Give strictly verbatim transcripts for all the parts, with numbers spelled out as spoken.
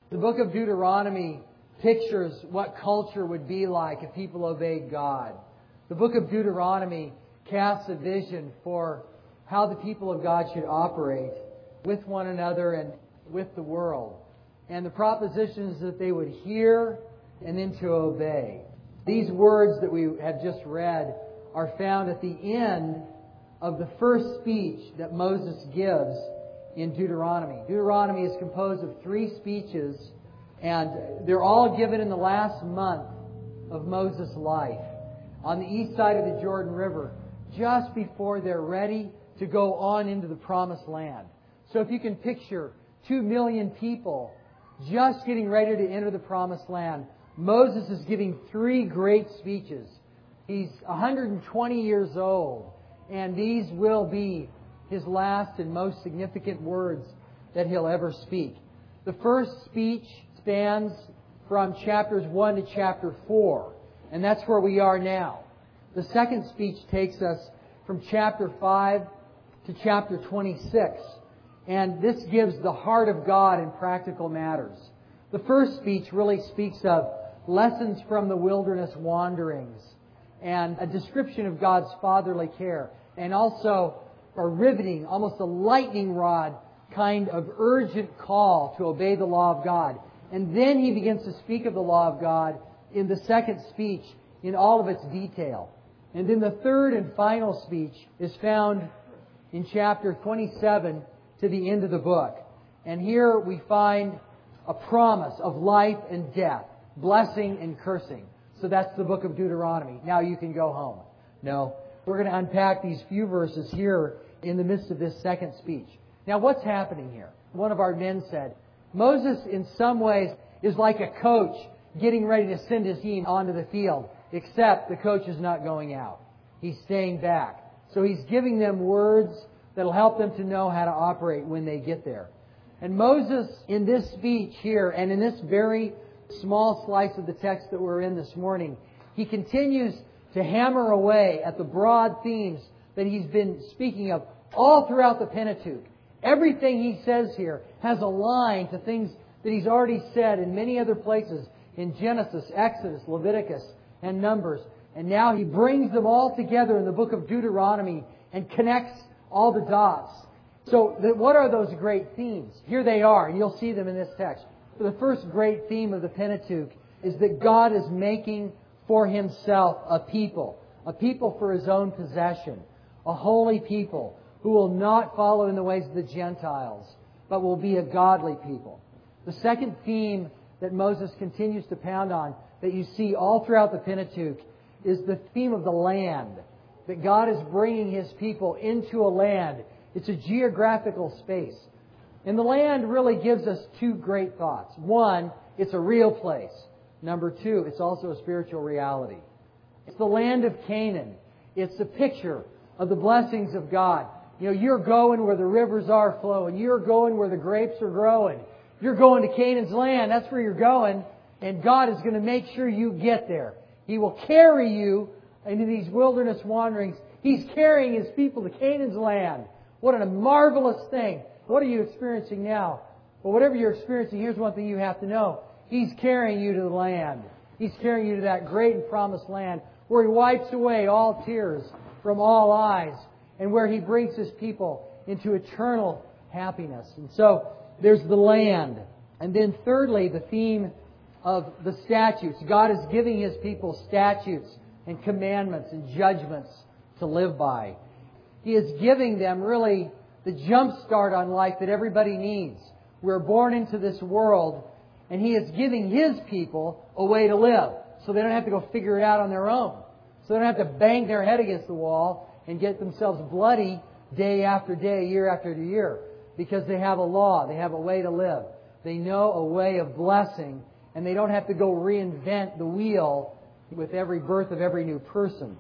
The book of Deuteronomy pictures what culture would be like if people obeyed God. The book of Deuteronomy casts a vision for how the people of God should operate with one another and with the world. And the propositions that they would hear and then to obey. These words that we have just read are found at the end of the first speech that Moses gives in Deuteronomy. Deuteronomy is composed of three speeches, and they're all given in the last month of Moses' life on the east side of the Jordan River, just before they're ready to go on into the Promised Land. So if you can picture two million people just getting ready to enter the Promised Land, Moses is giving three great speeches. He's one hundred twenty years old, and these will be his last and most significant words that he'll ever speak. The first speech spans from chapters one to chapter four, and that's where we are now. The second speech takes us from chapter five to chapter twenty-six, and this gives the heart of God in practical matters. The first speech really speaks of lessons from the wilderness wanderings and a description of God's fatherly care, and also a riveting, almost a lightning rod kind of urgent call to obey the law of God. And then he begins to speak of the law of God in the second speech in all of its detail. And then the third and final speech is found in chapter twenty-seven to the end of the book. And here we find a promise of life and death, blessing and cursing. So that's the book of Deuteronomy. Now you can go home. No, we're going to unpack these few verses here in the midst of this second speech. Now what's happening here? One of our men said, Moses in some ways is like a coach getting ready to send his team onto the field, except the coach is not going out. He's staying back. So he's giving them words that'll help them to know how to operate when they get there. And Moses, in this speech here, and in this very small slice of the text that we're in this morning, he continues to hammer away at the broad themes that he's been speaking of all throughout the Pentateuch. Everything he says here has a line to things that he's already said in many other places in Genesis, Exodus, Leviticus, and Numbers. And now he brings them all together in the book of Deuteronomy and connects all the dots. So what are those great themes? Here they are, and you'll see them in this text. The first great theme of the Pentateuch is that God is making for Himself a people, a people for His own possession, a holy people who will not follow in the ways of the Gentiles, but will be a godly people. The second theme that Moses continues to pound on, that you see all throughout the Pentateuch, is the theme of the land. That God is bringing His people into a land. It's a geographical space. And the land really gives us two great thoughts. One, it's a real place. Number two, it's also a spiritual reality. It's the land of Canaan. It's a picture of the blessings of God. You know, you're going where the rivers are flowing. You're going where the grapes are growing. You're going to Canaan's land. That's where you're going. And God is going to make sure you get there. He will carry you into these wilderness wanderings. He's carrying His people to Canaan's land. What a marvelous thing. What are you experiencing now? Well, whatever you're experiencing, here's one thing you have to know. He's carrying you to the land. He's carrying you to that great and promised land where He wipes away all tears from all eyes and where He brings His people into eternal happiness. And so there's the land. And then thirdly, the theme of the statutes. God is giving His people statutes and commandments and judgments to live by. He is giving them really the jump start on life that everybody needs. We're born into this world, and He is giving His people a way to live so they don't have to go figure it out on their own. So they don't have to bang their head against the wall and get themselves bloody day after day, year after year, because they have a law, they have a way to live. They know a way of blessing, and they don't have to go reinvent the wheel with every birth of every new person.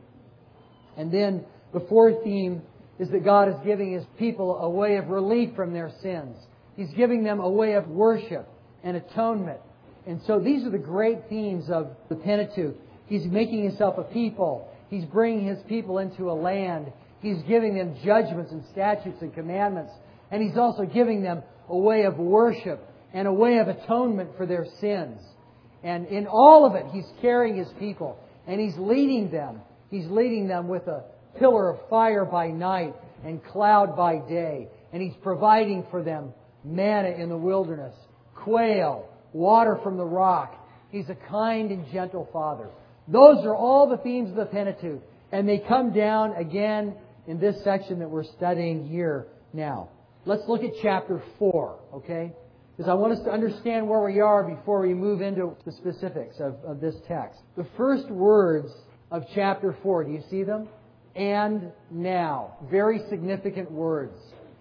And then the fourth theme is that God is giving His people a way of relief from their sins. He's giving them a way of worship and atonement. And so these are the great themes of the Pentateuch. He's making Himself a people. He's bringing His people into a land. He's giving them judgments and statutes and commandments. And He's also giving them a way of worship and a way of atonement for their sins. And in all of it, He's carrying His people. And He's leading them. He's leading them with a pillar of fire by night and cloud by day. And He's providing for them manna in the wilderness, quail, water from the rock. He's a kind and gentle Father. Those are all the themes of the Pentateuch. And they come down again in this section that we're studying here now. Let's look at chapter four, okay? Because I want us to understand where we are before we move into the specifics of, of this text. The first words of chapter four, do you see them? And now. Very significant words.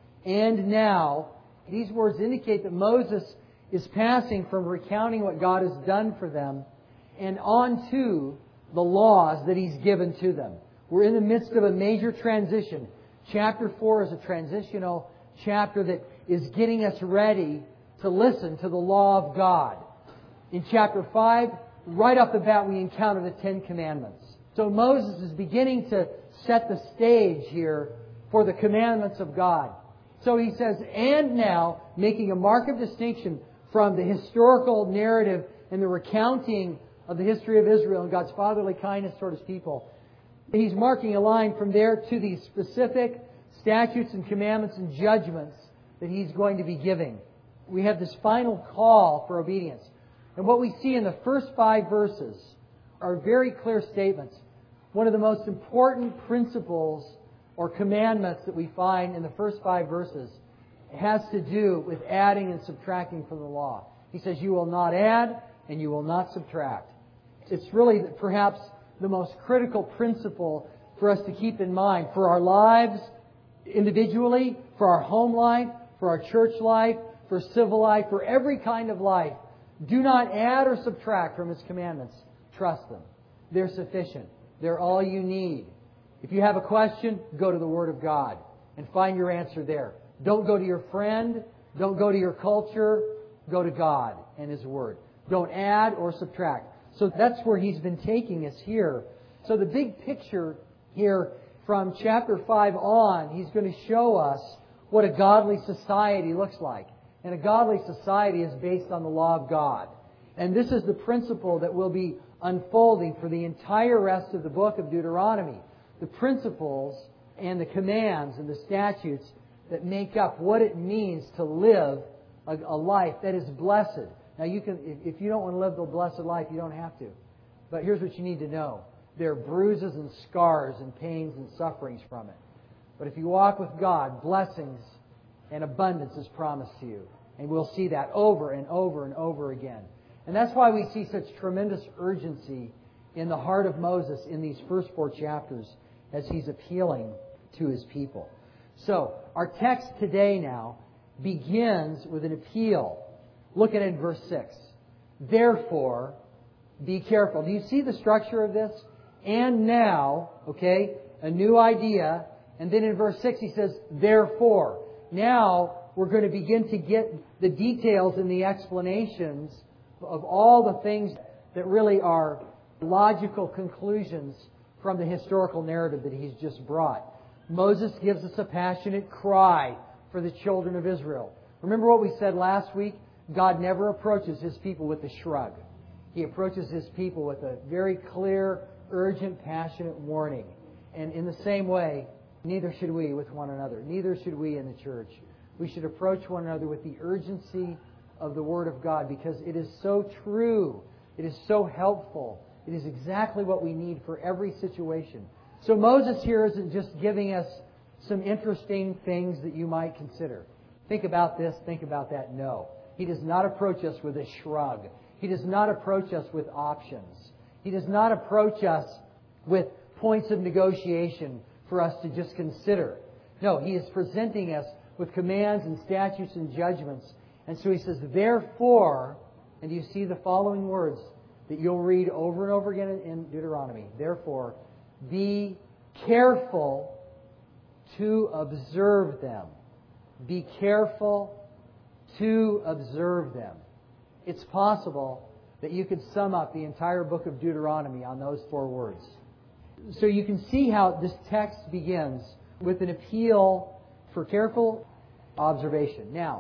And now. These words indicate that Moses is passing from recounting what God has done for them and on to the laws that He's given to them. We're in the midst of a major transition. Chapter four is a transitional chapter that is getting us ready to listen to the law of God. In chapter five, right off the bat, we encounter the Ten Commandments. So Moses is beginning to set the stage here for the commandments of God. So he says, and now, making a mark of distinction from the historical narrative and the recounting of the history of Israel and God's fatherly kindness toward His people. He's marking a line from there to these specific statutes and commandments and judgments that He's going to be giving. We have this final call for obedience. And what we see in the first five verses are very clear statements. One of the most important principles or commandments that we find in the first five verses has to do with adding and subtracting from the law. He says, you will not add and you will not subtract. It's really perhaps the most critical principle for us to keep in mind for our lives individually, for our home life, for our church life, for civil life, for every kind of life. Do not add or subtract from His commandments. Trust them. They're sufficient. They're all you need. If you have a question, go to the Word of God and find your answer there. Don't go to your friend. Don't go to your culture. Go to God and His Word. Don't add or subtract. So that's where He's been taking us here. So the big picture here from chapter five on, He's going to show us what a godly society looks like. And a godly society is based on the law of God. And this is the principle that will be unfolding for the entire rest of the book of Deuteronomy. The principles and the commands and the statutes that make up what it means to live a, a life that is blessed. Now, you can, if, if you don't want to live the blessed life, you don't have to. But here's what you need to know. There are bruises and scars and pains and sufferings from it. But if you walk with God, blessings and abundance is promised to you. And we'll see that over and over and over again. And that's why we see such tremendous urgency in the heart of Moses in these first four chapters as he's appealing to his people. So, our text today now begins with an appeal. Look at it in verse six. Therefore, be careful. Do you see the structure of this? And now, okay, a new idea. And then in verse six he says, therefore. Now we're going to begin to get the details and the explanations of all the things that really are logical conclusions from the historical narrative that he's just brought. Moses gives us a passionate cry for the children of Israel. Remember what we said last week? God never approaches His people with a shrug. He approaches His people with a very clear, urgent, passionate warning. And in the same way, neither should we with one another. Neither should we in the church. We should approach one another with the urgency of the Word of God because it is so true. It is so helpful. It is exactly what we need for every situation. So Moses here isn't just giving us some interesting things that you might consider. Think about this, think about that. No. He does not approach us with a shrug. He does not approach us with options. He does not approach us with points of negotiation for us to just consider. No, He is presenting us with commands and statutes and judgments. And so He says, therefore, and you see the following words that you'll read over and over again in Deuteronomy. Therefore, be careful to observe them. Be careful to observe them. It's possible that you could sum up the entire book of Deuteronomy on those four words. So you can see how this text begins with an appeal for careful observation. Now,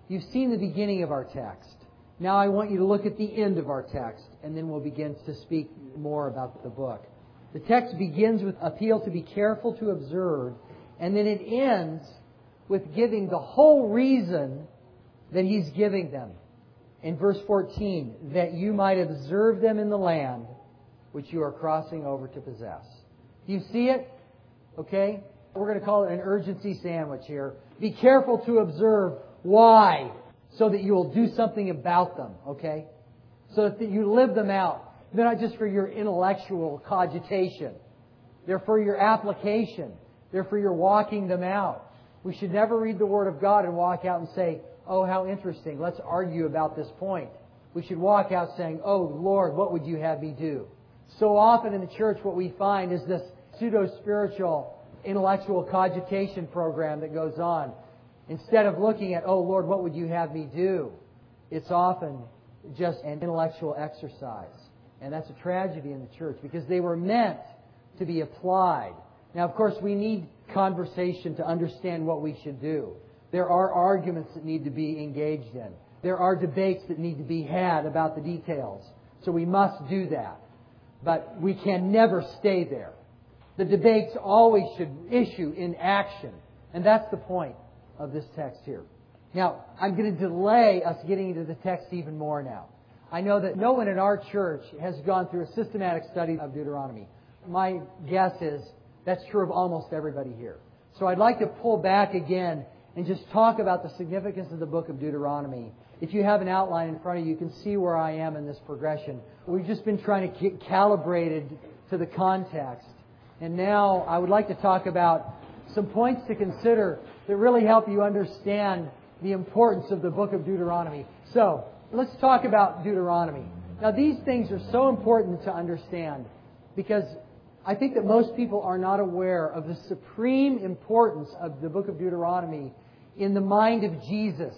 You've seen the beginning of our text. Now I want you to look at the end of our text, and then we'll begin to speak more about the book. The text begins with appeal to be careful to observe, and then it ends with giving the whole reason that He's giving them. In verse fourteen, that you might observe them in the land which you are crossing over to possess. Do you see it? Okay? We're going to call it an urgency sandwich here. Be careful to observe. Why? So that you will do something about them. Okay? So that you live them out. They're not just for your intellectual cogitation. They're for your application. They're for your walking them out. We should never read the Word of God and walk out and say, oh, how interesting. Let's argue about this point. We should walk out saying, oh, Lord, what would you have me do? So often in the church what we find is this pseudo-spiritual intellectual cogitation program that goes on. Instead of looking at, oh, Lord, what would you have me do? It's often just an intellectual exercise. And that's a tragedy in the church because they were meant to be applied. Now, of course, we need conversation to understand what we should do. There are arguments that need to be engaged in. There are debates that need to be had about the details. So we must do that. But we can never stay there. The debates always should issue in action. And that's the point of this text here. Now, I'm going to delay us getting into the text even more now. I know that no one in our church has gone through a systematic study of Deuteronomy. My guess is that's true of almost everybody here. So I'd like to pull back again and just talk about the significance of the book of Deuteronomy. If you have an outline in front of you, you can see where I am in this progression. We've just been trying to get calibrated to the context. And now I would like to talk about some points to consider that really help you understand the importance of the book of Deuteronomy. So, let's talk about Deuteronomy. Now, these things are so important to understand because I think that most people are not aware of the supreme importance of the book of Deuteronomy in the mind of Jesus.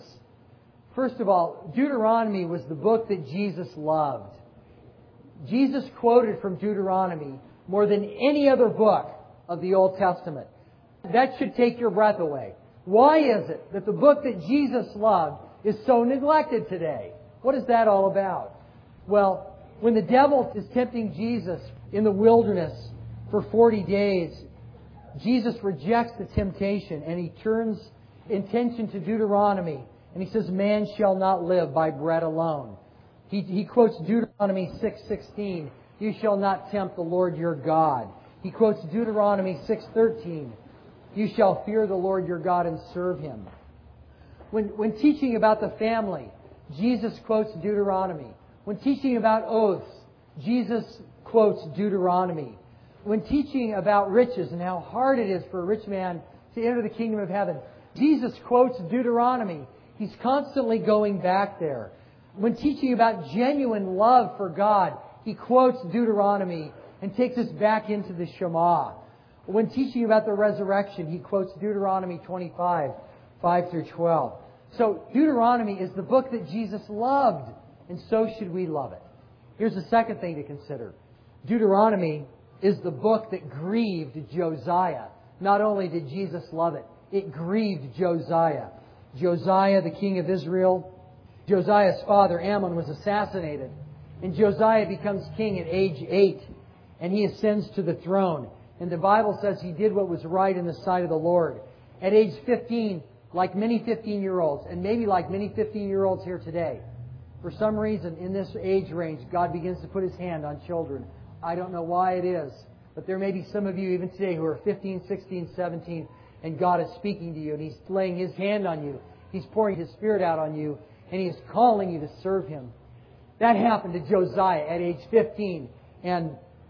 First of all, Deuteronomy was the book that Jesus loved. Jesus quoted from Deuteronomy more than any other book of the Old Testament. That should take your breath away. Why is it that the book that Jesus loved is so neglected today? What is that all about? Well, when the devil is tempting Jesus in the wilderness for forty days, Jesus rejects the temptation and He turns attention to Deuteronomy. And He says, man shall not live by bread alone. He, he quotes Deuteronomy six sixteen. You shall not tempt the Lord your God. He quotes Deuteronomy six thirteen. You shall fear the Lord your God and serve Him. When, when teaching about the family, Jesus quotes Deuteronomy. When teaching about oaths, Jesus quotes Deuteronomy. When teaching about riches and how hard it is for a rich man to enter the kingdom of heaven, Jesus quotes Deuteronomy. He's constantly going back there. When teaching about genuine love for God, He quotes Deuteronomy and takes us back into the Shema. When teaching about the resurrection, He quotes Deuteronomy twenty-five, five through twelve. So Deuteronomy is the book that Jesus loved, and so should we love it. Here's the second thing to consider. Deuteronomy is the book that grieved Josiah. Not only did Jesus love it, it grieved Josiah. Josiah, the king of Israel, Josiah's father Ammon was assassinated. And Josiah becomes king at age eight. And he ascends to the throne. And the Bible says he did what was right in the sight of the Lord. At age fifteen, like many fifteen-year-olds, and maybe like many fifteen-year-olds here today, for some reason in this age range, God begins to put His hand on children. I don't know why it is, but there may be some of you even today who are fifteen, sixteen, seventeen, and God is speaking to you, and He's laying His hand on you. He's pouring His Spirit out on you, and He is calling you to serve Him. That happened to Josiah at age fifteen, and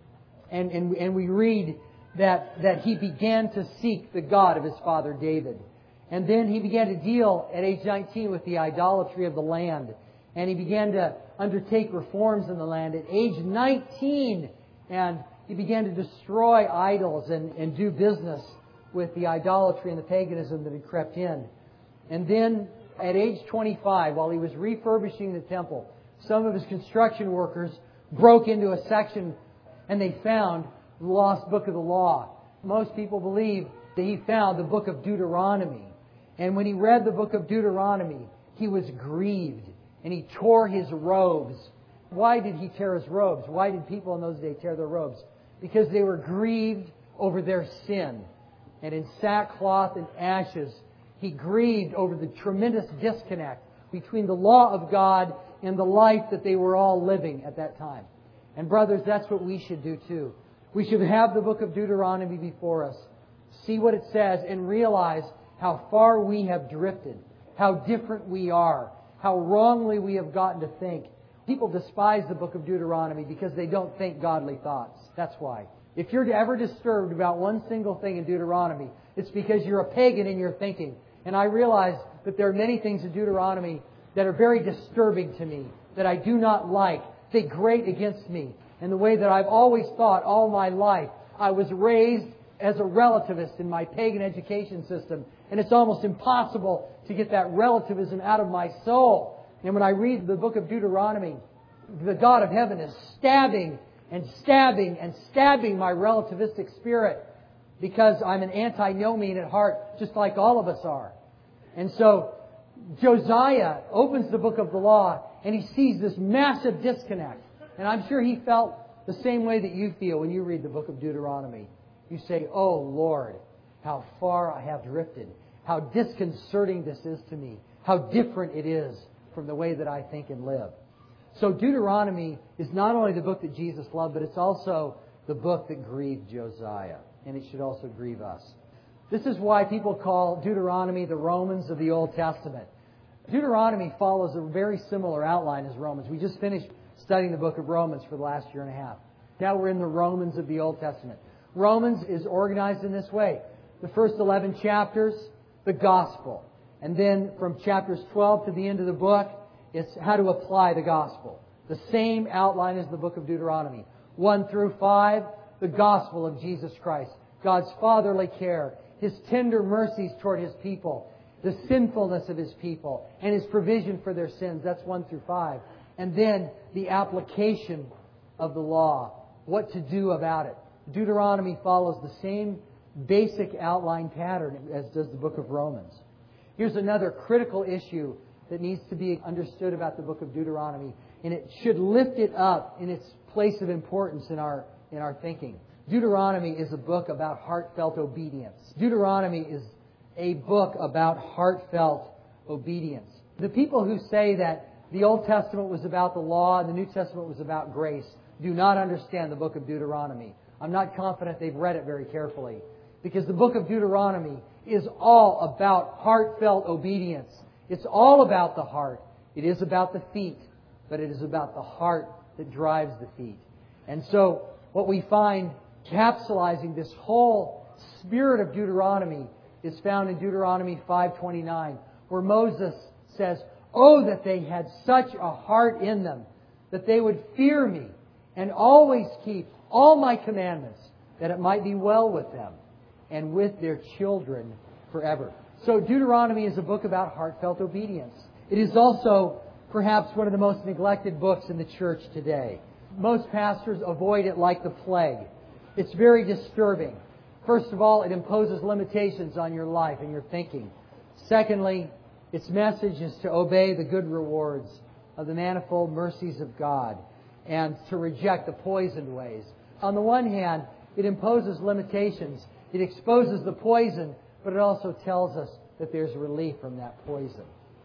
and and, and we read that, that he began to seek the God of his father David. And then he began to deal at age nineteen with the idolatry of the land. And he began to undertake reforms in the land at age nineteen. And he began to destroy idols and, and do business with the idolatry and the paganism that had crept in. And then at age twenty-five, while he was refurbishing the temple, some of his construction workers broke into a section and they found the lost book of the law. Most people believe that he found the book of Deuteronomy. And when he read the book of Deuteronomy, he was grieved and he tore his robes. Why did he tear his robes? Why did people in those days tear their robes? Because they were grieved over their sin. And in sackcloth and ashes, he grieved over the tremendous disconnect between the law of God and the life that they were all living at that time. And brothers, that's what we should do too. We should have the book of Deuteronomy before us, see what it says, and realize how far we have drifted, how different we are, how wrongly we have gotten to think. People despise the book of Deuteronomy because they don't think godly thoughts. That's why. If you're ever disturbed about one single thing in Deuteronomy, it's because you're a pagan in your thinking. And I realize that there are many things in Deuteronomy that are very disturbing to me, that I do not like. They grate against me. And the way that I've always thought all my life, I was raised as a relativist in my pagan education system. And it's almost impossible to get that relativism out of my soul. And when I read the book of Deuteronomy, the God of heaven is stabbing and stabbing and stabbing my relativistic spirit because I'm an antinomian at heart, just like all of us are. And so Josiah opens the book of the law and he sees this massive disconnect. And I'm sure he felt the same way that you feel when you read the book of Deuteronomy. You say, "Oh Lord, how far I have drifted. How disconcerting this is to me. How different it is from the way that I think and live." So Deuteronomy is not only the book that Jesus loved, but it's also the book that grieved Josiah. And it should also grieve us. This is why people call Deuteronomy the Romans of the Old Testament. Deuteronomy follows a very similar outline as Romans. We just finished studying the book of Romans for the last year and a half. Now we're in the Romans of the Old Testament. Romans is organized in this way. The first eleven chapters, the gospel. And then from chapters twelve to the end of the book, it's how to apply the gospel. The same outline as the book of Deuteronomy. one through five, the gospel of Jesus Christ. God's fatherly care, His tender mercies toward His people, the sinfulness of His people, and His provision for their sins. That's one through five. And then the application of the law. What to do about it. Deuteronomy follows the same basic outline pattern as does the book of Romans. Here's another critical issue that needs to be understood about the book of Deuteronomy, and it should lift it up in its place of importance in our in our thinking. Deuteronomy is a book about heartfelt obedience. Deuteronomy is a book about heartfelt obedience. The people who say that the Old Testament was about the law and the New Testament was about grace do not understand the book of Deuteronomy. I'm not confident they've read it very carefully, because the book of Deuteronomy is all about heartfelt obedience. It's all about the heart. It is about the feet, but it is about the heart that drives the feet. And so what we find capsulizing this whole spirit of Deuteronomy is found in Deuteronomy five twenty-nine, where Moses says, "Oh, that they had such a heart in them, that they would fear me and always keep all my commandments, that it might be well with them and with their children forever." So Deuteronomy is a book about heartfelt obedience. It is also perhaps one of the most neglected books in the church today. Most pastors avoid it like the plague. It's very disturbing. First of all, it imposes limitations on your life and your thinking. Secondly, its message is to obey the good rewards of the manifold mercies of God and to reject the poisoned ways. On the one hand, it imposes limitations. It exposes the poison, but it also tells us that there's relief from that poison.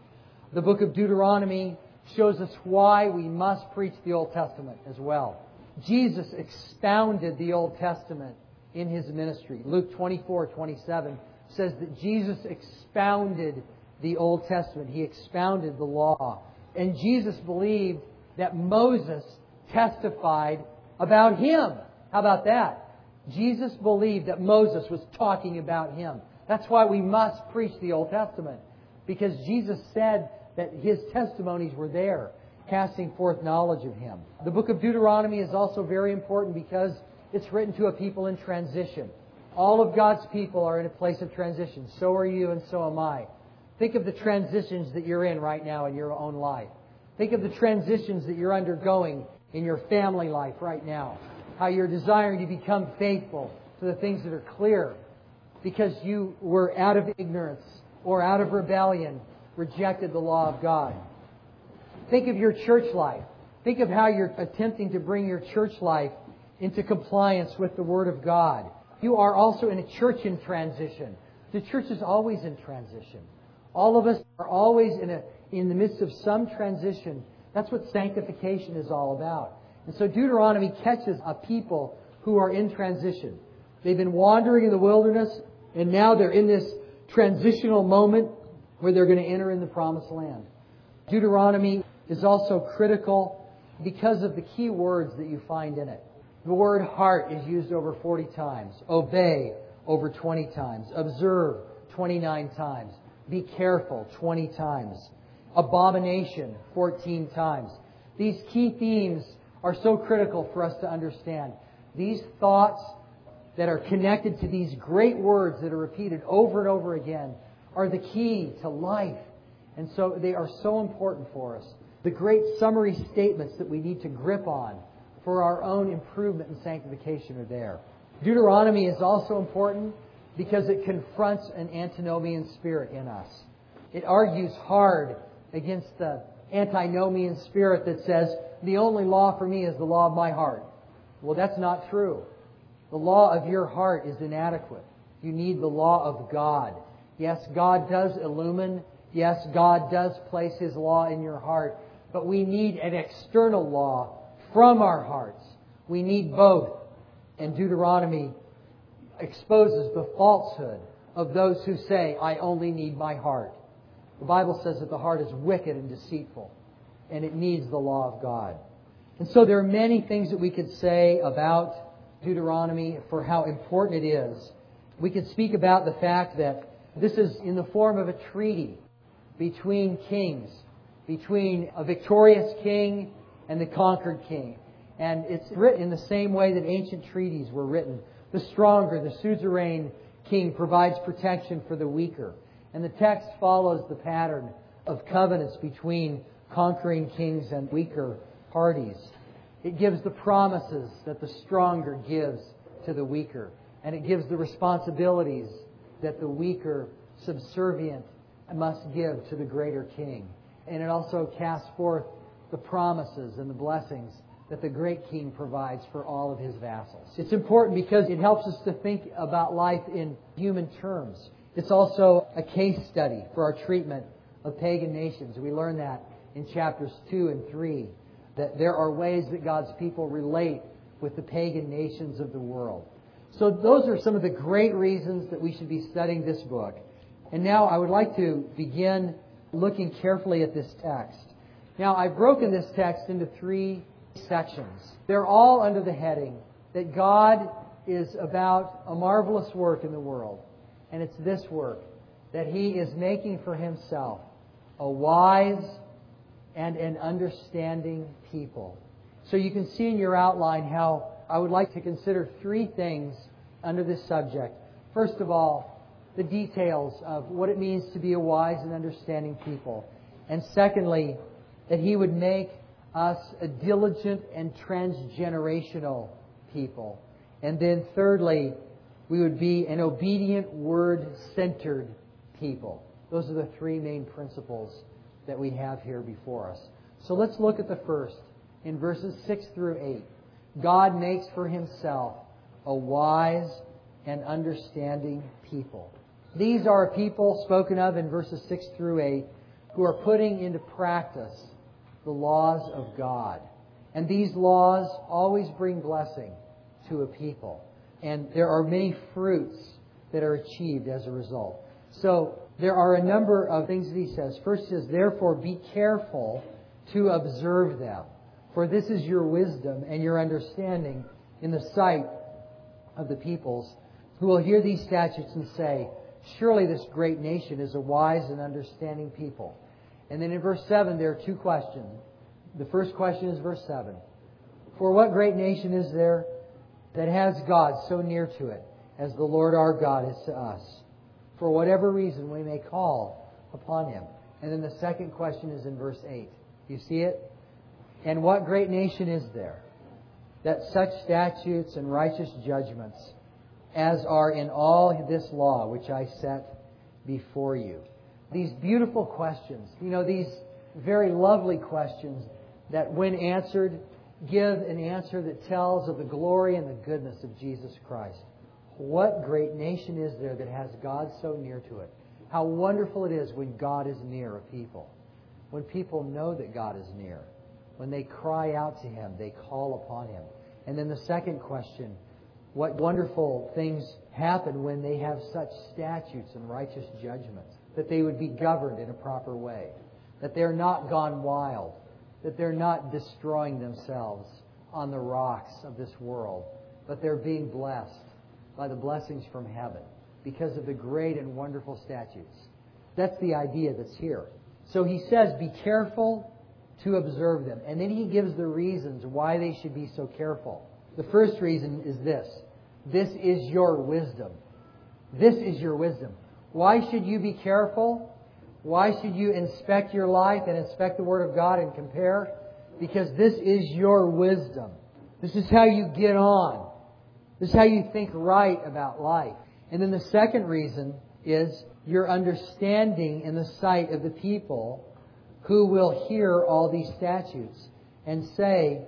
The book of Deuteronomy shows us why we must preach the Old Testament as well. Jesus expounded the Old Testament in His ministry. Luke twenty-four twenty-seven says that Jesus expounded the Old Testament. He expounded the law. And Jesus believed that Moses testified about Him. How about that? Jesus believed that Moses was talking about Him. That's why we must preach the Old Testament, because Jesus said that His testimonies were there, casting forth knowledge of Him. The book of Deuteronomy is also very important because it's written to a people in transition. All of God's people are in a place of transition. So are you and so am I. Think of the transitions that you're in right now in your own life. Think of the transitions that you're undergoing in your family life right now. How you're desiring to become faithful to the things that are clear because you were out of ignorance or out of rebellion rejected the law of God. Think of your church life. Think of how you're attempting to bring your church life into compliance with the Word of God. You are also in a church in transition. The church is always in transition. All of us are always in a in the midst of some transition. That's what sanctification is all about. And so Deuteronomy catches a people who are in transition. They've been wandering in the wilderness, and now they're in this transitional moment where they're going to enter in the promised land. Deuteronomy is also critical because of the key words that you find in it. The word heart is used over forty times. Obey over twenty times. Observe twenty-nine times. Be careful twenty times. Abomination fourteen times. These key themes are so critical for us to understand. These thoughts that are connected to these great words that are repeated over and over again are the key to life. And so they are so important for us. The great summary statements that we need to grip on for our own improvement and sanctification are there. Deuteronomy is also important because it confronts an antinomian spirit in us. It argues hard against the antinomian spirit that says, the only law for me is the law of my heart. Well, that's not true. The law of your heart is inadequate. You need the law of God. Yes, God does illumine. Yes, God does place His law in your heart. But we need an external law from our hearts. We need both. And Deuteronomy exposes the falsehood of those who say, I only need my heart. The Bible says that the heart is wicked and deceitful, and it needs the law of God. And so there are many things that we could say about Deuteronomy for how important it is. We could speak about the fact that this is in the form of a treaty between kings, between a victorious king and the conquered king. And it's written in the same way that ancient treaties were written. The stronger, the suzerain king provides protection for the weaker. And the text follows the pattern of covenants between conquering kings and weaker parties. It gives the promises that the stronger gives to the weaker. And it gives the responsibilities that the weaker, subservient, must give to the greater king. And it also casts forth the promises and the blessings that the great king provides for all of his vassals. It's important because it helps us to think about life in human terms. It's also a case study for our treatment of pagan nations. We learn that in chapters two and three, that there are ways that God's people relate with the pagan nations of the world. So those are some of the great reasons that we should be studying this book. And now I would like to begin looking carefully at this text. Now, I've broken this text into three sections. They're all under the heading that God is about a marvelous work in the world. And it's this work, that He is making for Himself a wise and an understanding people. So you can see in your outline how I would like to consider three things under this subject. First of all, the details of what it means to be a wise and understanding people. And secondly, that He would make us a diligent and transgenerational people. And then thirdly, we would be an obedient, word-centered people. Those are the three main principles that we have here before us. So let's look at the first. In verses six through eight, God makes for Himself a wise and understanding people. These are a people spoken of in verses six through eight who are putting into practice the laws of God. And these laws always bring blessing to a people. And there are many fruits that are achieved as a result. So there are a number of things that He says. First is, therefore, be careful to observe them. For this is your wisdom and your understanding in the sight of the peoples, who will hear these statutes and say, surely this great nation is a wise and understanding people. And then in verse seven, there are two questions. The first question is verse seven. For what great nation is there that has God so near to it as the Lord our God is to us? For whatever reason we may call upon Him. And then the second question is in verse eight. You see it? And what great nation is there that such statutes and righteous judgments as are in all this law which I set before you? these beautiful questions, you know, these very lovely questions that when answered, give an answer that tells of the glory and the goodness of Jesus Christ. What great nation is there that has God so near to it? How wonderful it is when God is near a people. When people know that God is near. When they cry out to Him, they call upon Him. And then the second question, what wonderful things happen when they have such statutes and righteous judgments, that they would be governed in a proper way, that they're not gone wild, that they're not destroying themselves on the rocks of this world, but they're being blessed by the blessings from heaven because of the great and wonderful statutes. That's the idea that's here. So He says, be careful to observe them. And then He gives the reasons why they should be so careful. The first reason is this. This is your wisdom. This is your wisdom. Why should you be careful? Why should you inspect your life and inspect the Word of God and compare? Because this is your wisdom. This is how you get on. This is how you think right about life. And then the second reason is your understanding in the sight of the people who will hear all these statutes and say,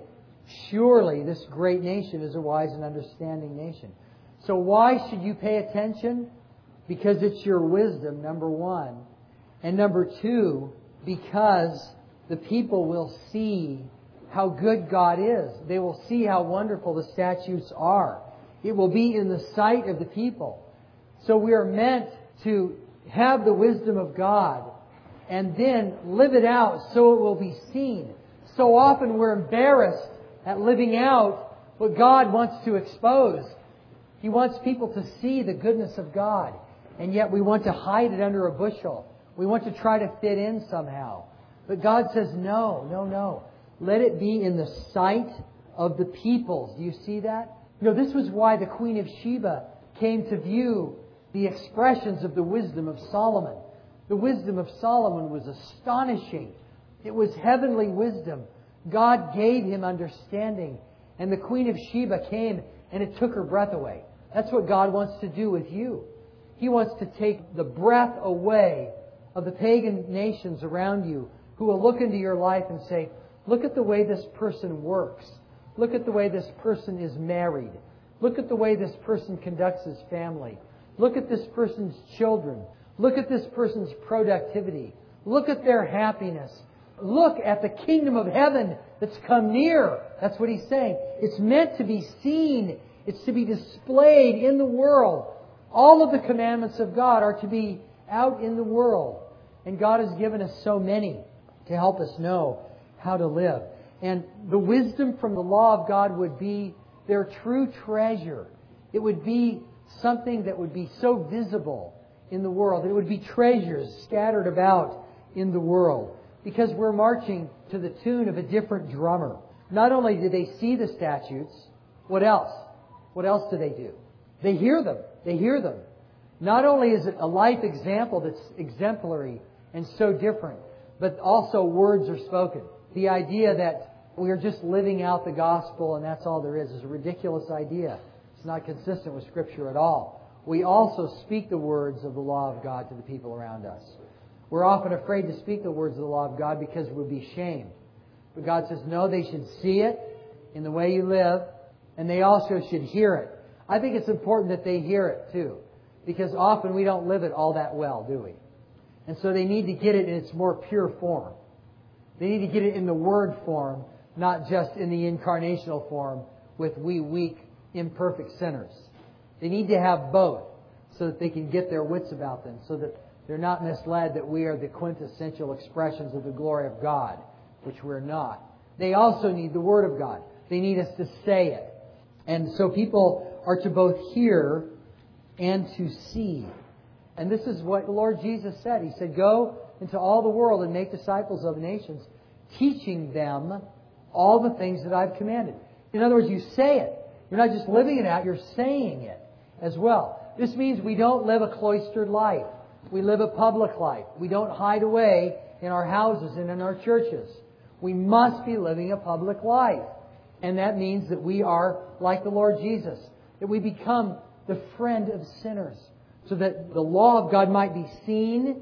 surely this great nation is a wise and understanding nation. So why should you pay attention? Because it's your wisdom, number one. And number two, because the people will see how good God is. They will see how wonderful the statutes are. It will be in the sight of the people. So we are meant to have the wisdom of God and then live it out so it will be seen. So often we're embarrassed at living out what God wants to expose. He wants people to see the goodness of God, and yet we want to hide it under a bushel. We want to try to fit in somehow. But God says, no, no, no. Let it be in the sight of the peoples. Do you see that? You know, this was why the Queen of Sheba came to view the expressions of the wisdom of Solomon. The wisdom of Solomon was astonishing. It was heavenly wisdom. God gave him understanding. And the Queen of Sheba came and it took her breath away. That's what God wants to do with you. He wants to take the breath away of the pagan nations around you who will look into your life and say, look at the way this person works. Look at the way this person is married. Look at the way this person conducts his family. Look at this person's children. Look at this person's productivity. Look at their happiness. Look at the kingdom of heaven that's come near. That's what He's saying. It's meant to be seen. It's to be displayed in the world. All of the commandments of God are to be out in the world. And God has given us so many to help us know how to live. And the wisdom from the law of God would be their true treasure. It would be something that would be so visible in the world. It would be treasures scattered about in the world. Because we're marching to the tune of a different drummer. Not only do they see the statutes, what else? What else do they do? They hear them. They hear them. Not only is it a life example that's exemplary and so different, but also words are spoken. The idea that we are just living out the gospel and that's all there is is a ridiculous idea. It's not consistent with Scripture at all. We also speak the words of the law of God to the people around us. We're often afraid to speak the words of the law of God because we'll be shamed. But God says, no, they should see it in the way you live, and they also should hear it. I think it's important that they hear it too, because often we don't live it all that well, do we? And so they need to get it in its more pure form. They need to get it in the Word form, not just in the incarnational form with we weak, imperfect sinners. They need to have both so that they can get their wits about them, so that they're not misled that we are the quintessential expressions of the glory of God, which we're not. They also need the Word of God. They need us to say it. And so people are to both hear and to see. And this is what the Lord Jesus said. He said, go into all the world and make disciples of nations, teaching them all the things that I've commanded. In other words, you say it. You're not just living it out, you're saying it as well. This means we don't live a cloistered life. We live a public life. We don't hide away in our houses and in our churches. We must be living a public life. And that means that we are like the Lord Jesus. That we become the friend of sinners. So that the law of God might be seen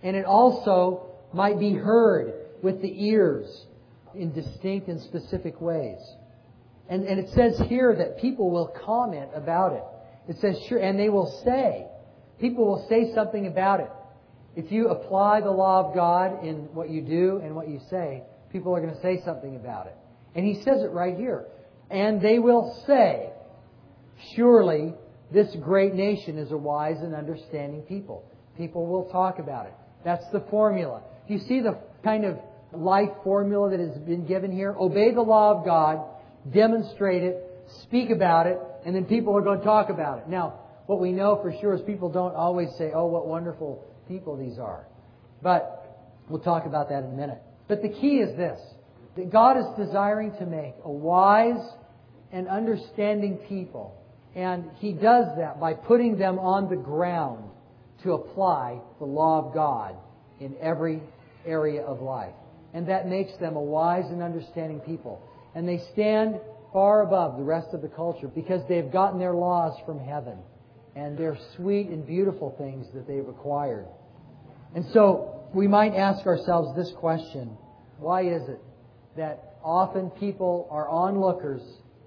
And it also might be heard with the ears in distinct and specific ways. And, and it says here that people will comment about it. It says, sure, and they will say. People will say something about it. If you apply the law of God in what you do and what you say, people are going to say something about it. And He says it right here. And they will say, surely this great nation is a wise and understanding people. People will talk about it. That's the formula. Do you see the kind of life formula that has been given here? Obey the law of God, demonstrate it, speak about it, and then people are going to talk about it. Now, what we know for sure is people don't always say, oh, what wonderful people these are. But we'll talk about that in a minute. But the key is this, that God is desiring to make a wise and understanding people. And He does that by putting them on the ground to apply the law of God in every area of life. And that makes them a wise and understanding people. And they stand far above the rest of the culture because they've gotten their laws from heaven. And they're sweet and beautiful things that they've acquired. And so we might ask ourselves this question. Why is it that often people are onlookers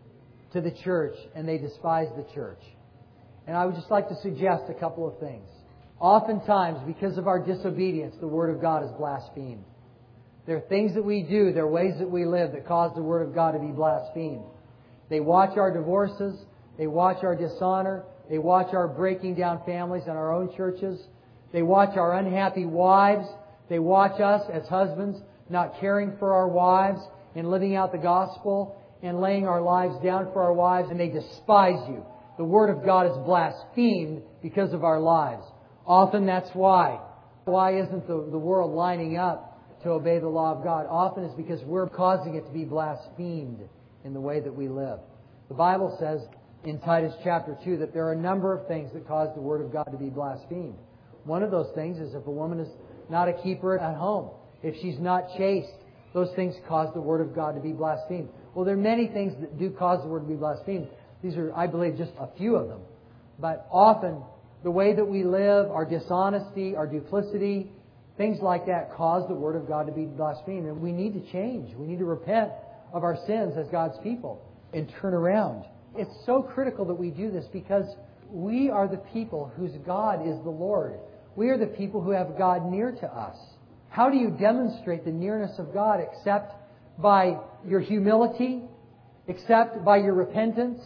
to the church and they despise the church? And I would just like to suggest a couple of things. Oftentimes, because of our disobedience, the Word of God is blasphemed. There are things that we do, there are ways that we live that cause the Word of God to be blasphemed. They watch our divorces, they watch our dishonor, they watch our breaking down families in our own churches, they watch our unhappy wives, they watch us as husbands not caring for our wives and living out the gospel and laying our lives down for our wives, and they despise you. The Word of God is blasphemed because of our lives. Often that's why. Why isn't the, the world lining up to obey the law of God? Often it's because we're causing it to be blasphemed in the way that we live. The Bible says in Titus chapter two that there are a number of things that cause the Word of God to be blasphemed. One of those things is if a woman is not a keeper at home, if she's not chaste, those things cause the Word of God to be blasphemed. Well, there are many things that do cause the Word to be blasphemed. These are, I believe, just a few of them. But often, the way that we live, our dishonesty, our duplicity, things like that cause the Word of God to be blasphemed. And we need to change. We need to repent of our sins as God's people and turn around. It's so critical that we do this because we are the people whose God is the Lord. We are the people who have God near to us. How do you demonstrate the nearness of God except by your humility, except by your repentance,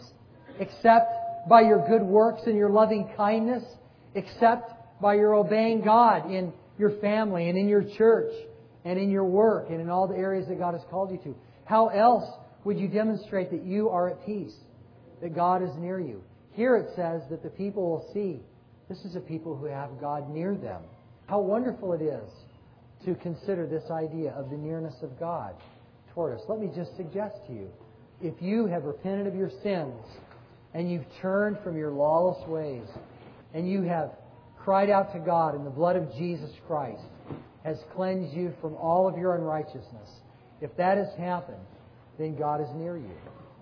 except by your good works and your loving kindness, except by your obeying God in your family and in your church and in your work and in all the areas that God has called you to? How else would you demonstrate that you are at peace, that God is near you? Here it says that the people will see this is a people who have God near them. How wonderful it is to consider this idea of the nearness of God toward us. Let me just suggest to you, if you have repented of your sins and you've turned from your lawless ways and you have cried out to God and the blood of Jesus Christ has cleansed you from all of your unrighteousness, if that has happened, then God is near you.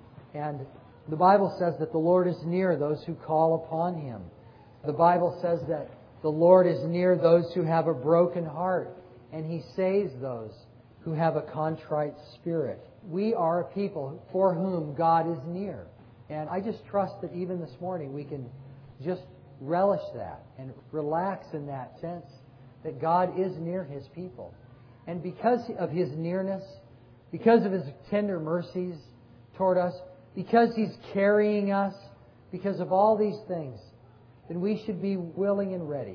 And the Bible says that the Lord is near those who call upon Him. The Bible says that the Lord is near those who have a broken heart, and He saves those who have a contrite spirit. We are a people for whom God is near. And I just trust that even this morning we can just relish that and relax in that sense that God is near His people. And because of His nearness, because of His tender mercies toward us, because He's carrying us, because of all these things, then we should be willing and ready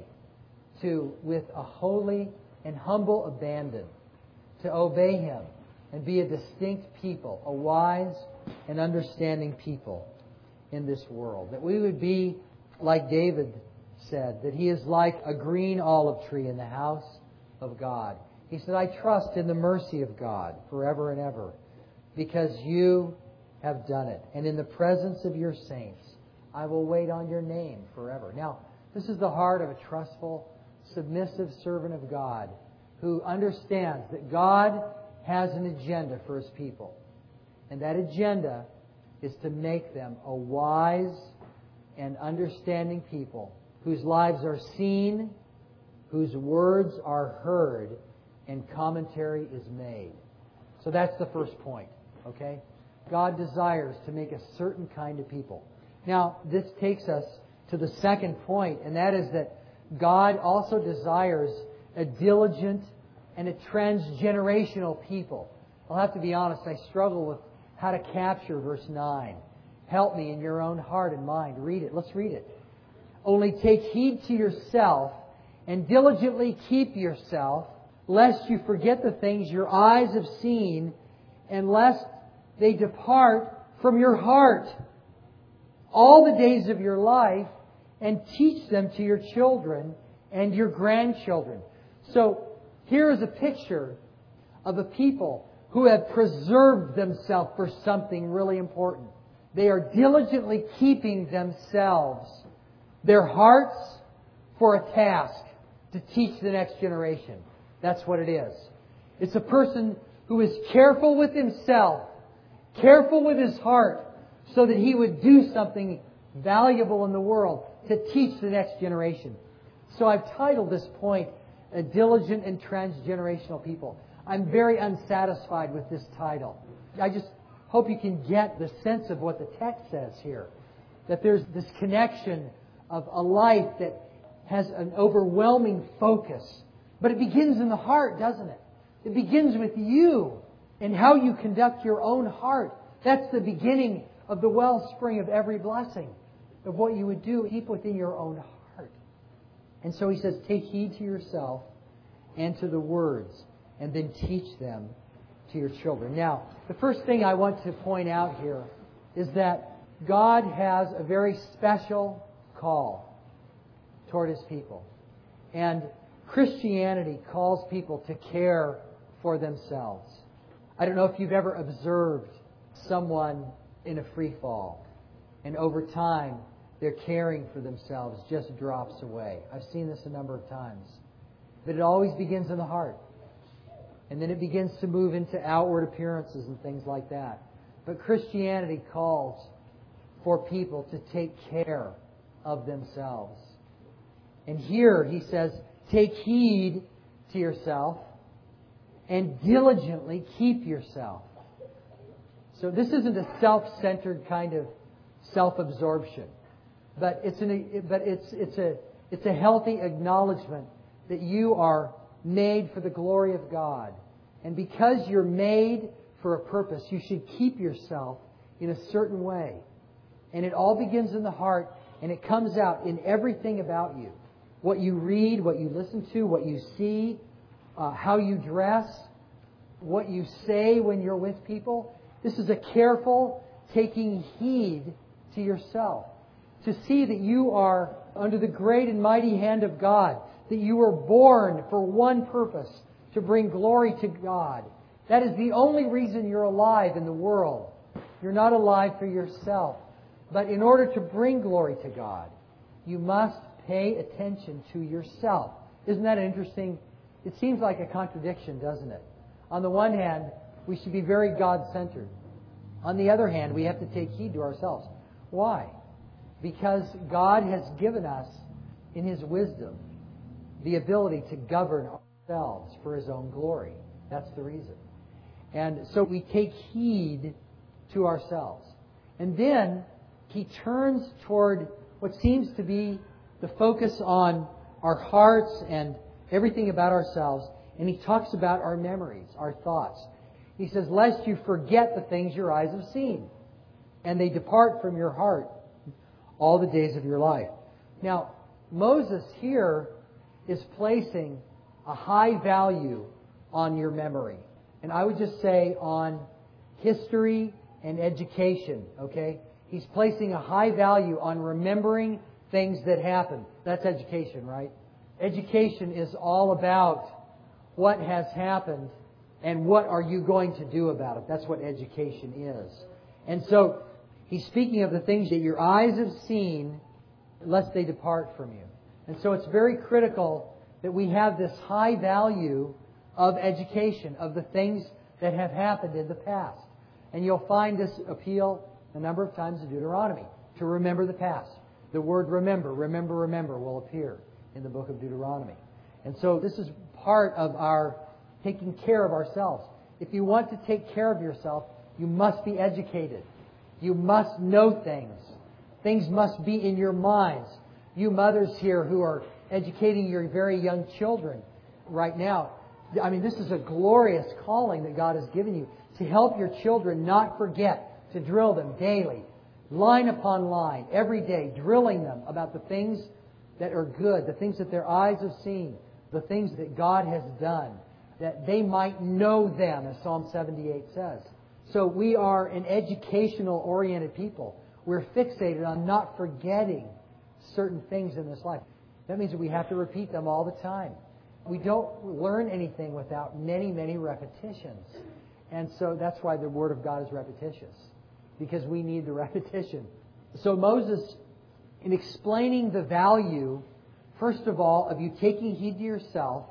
to, with a holy and humble abandon, to obey Him and be a distinct people, a wise and understanding people in this world. That we would be, like David said, that he is like a green olive tree in the house of God. He said, I trust in the mercy of God forever and ever, because you have done it. And in the presence of your saints, I will wait on your name forever. Now, this is the heart of a trustful, submissive servant of God who understands that God has an agenda for His people. And that agenda is to make them a wise and understanding people whose lives are seen, whose words are heard and commentary is made. So that's the first point, okay? God desires to make a certain kind of people. Now, this takes us to the second point, and that is that God also desires a diligent and a transgenerational people. I'll have to be honest, I struggle with how to capture verse nine. Help me in your own heart and mind. Read it. Let's read it. Only take heed to yourself and diligently keep yourself, lest you forget the things your eyes have seen, and lest they depart from your heart all the days of your life, and teach them to your children and your grandchildren. So here is a picture of a people who have preserved themselves for something really important. They are diligently keeping themselves, their hearts, for a task to teach the next generation. That's what it is. It's a person who is careful with himself, careful with his heart, so that he would do something valuable in the world to teach the next generation. So I've titled this point, A Diligent and Transgenerational People. I'm very unsatisfied with this title. I just hope you can get the sense of what the text says here. That there's this connection of a life that has an overwhelming focus. But it begins in the heart, doesn't it? It begins with you and how you conduct your own heart. That's the beginning of the wellspring of every blessing, of what you would do deep within your own heart. And so he says, take heed to yourself and to the words, and then teach them to your children. Now, the first thing I want to point out here is that God has a very special call toward His people. And Christianity calls people to care for themselves. I don't know if you've ever observed someone in a free fall, and over time their caring for themselves just drops away. I've seen this a number of times. But it always begins in the heart. And then it begins to move into outward appearances and things like that. But Christianity calls for people to take care of themselves. And here he says, take heed to yourself and diligently keep yourself. So this isn't a self-centered kind of self-absorption. But it's an, but it's it's a it's a healthy acknowledgement that you are made for the glory of God. And because you're made for a purpose, you should keep yourself in a certain way. And it all begins in the heart, and it comes out in everything about you. What you read, what you listen to, what you see, uh, how you dress, what you say when you're with people. This is a careful taking heed to yourself. To see that you are under the great and mighty hand of God. That you were born for one purpose, to bring glory to God. That is the only reason you're alive in the world. You're not alive for yourself. But in order to bring glory to God, you must pay attention to yourself. Isn't that interesting? It seems like a contradiction, doesn't it? On the one hand, we should be very God-centered. On the other hand, we have to take heed to ourselves. Why? Because God has given us, in His wisdom, the ability to govern ourselves for His own glory. That's the reason. And so we take heed to ourselves. And then he turns toward what seems to be the focus on our hearts and everything about ourselves. And he talks about our memories, our thoughts. He says, lest you forget the things your eyes have seen, and they depart from your heart all the days of your life. Now, Moses here is placing a high value on your memory. And I would just say on history and education, okay? He's placing a high value on remembering things that happen. That's education, right? Education is all about what has happened and what are you going to do about it. That's what education is. And so he's speaking of the things that your eyes have seen, lest they depart from you. And so it's very critical that we have this high value of education, of the things that have happened in the past. And you'll find this appeal a number of times in Deuteronomy, to remember the past. The word remember, remember, remember will appear in the book of Deuteronomy. And so this is part of our taking care of ourselves. If you want to take care of yourself, you must be educated. You must know things. Things must be in your minds. You mothers here who are educating your very young children right now, I mean, this is a glorious calling that God has given you to help your children not forget to drill them daily, line upon line, every day, drilling them about the things that are good, the things that their eyes have seen, the things that God has done, that they might know them, as Psalm seventy-eight says. So we are an educational-oriented people. We're fixated on not forgetting certain things in this life. That means that we have to repeat them all the time. We don't learn anything without many, many repetitions. And so that's why the Word of God is repetitious, because we need the repetition. So Moses, in explaining the value, first of all, of you taking heed to yourself,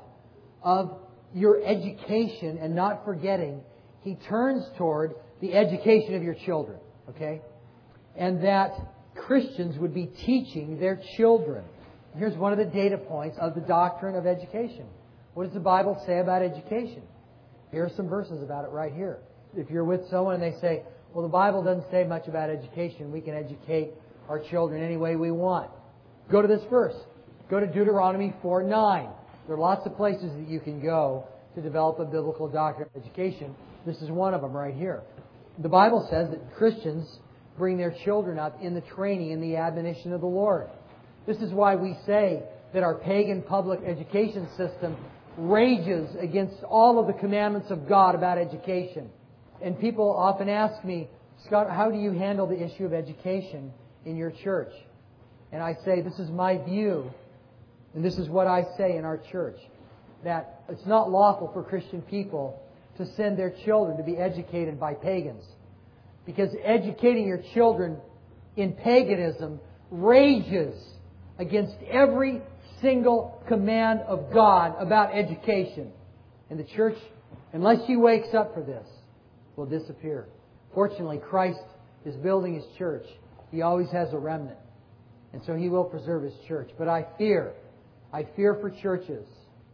of your education and not forgetting, he turns toward the education of your children. Okay? And that Christians would be teaching their children. Here's one of the data points of the doctrine of education. What does the Bible say about education? Here are some verses about it right here. If you're with someone and they say, well, the Bible doesn't say much about education. We can educate our children any way we want. Go to this verse. Go to Deuteronomy four nine. There are lots of places that you can go to develop a biblical doctrine of education. This is one of them right here. The Bible says that Christians bring their children up in the training and the admonition of the Lord. This is why we say that our pagan public education system rages against all of the commandments of God about education. And people often ask me, Scott, how do you handle the issue of education in your church? And I say, this is my view, and this is what I say in our church, that it's not lawful for Christian people to send their children to be educated by pagans. Because educating your children in paganism rages against every single command of God about education. And the church, unless she wakes up for this, will disappear. Fortunately, Christ is building His church. He always has a remnant. And so He will preserve His church. But I fear, I fear for churches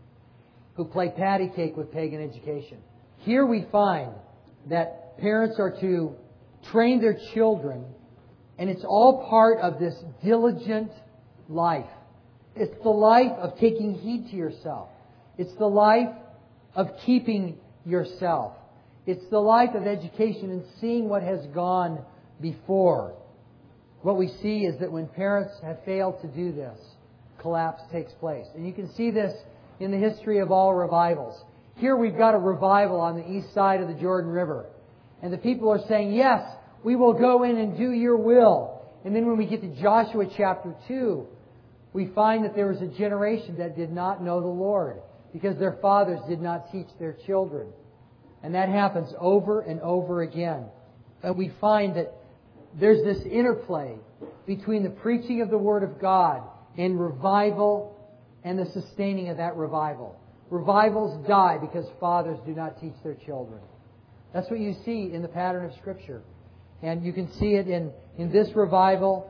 who play patty cake with pagan education. Here we find that parents are to train their children, and it's all part of this diligent life. It's the life of taking heed to yourself. It's the life of keeping yourself. It's the life of education and seeing what has gone before. What we see is that when parents have failed to do this, collapse takes place. And you can see this in the history of all revivals. Here we've got a revival on the east side of the Jordan River. And the people are saying, yes, we will go in and do your will. And then when we get to Joshua chapter two, we find that there was a generation that did not know the Lord because their fathers did not teach their children. And that happens over and over again. And we find that there's this interplay between the preaching of the Word of God and revival and the sustaining of that revival. Revivals die because fathers do not teach their children. That's what you see in the pattern of Scripture. And you can see it in, in this revival.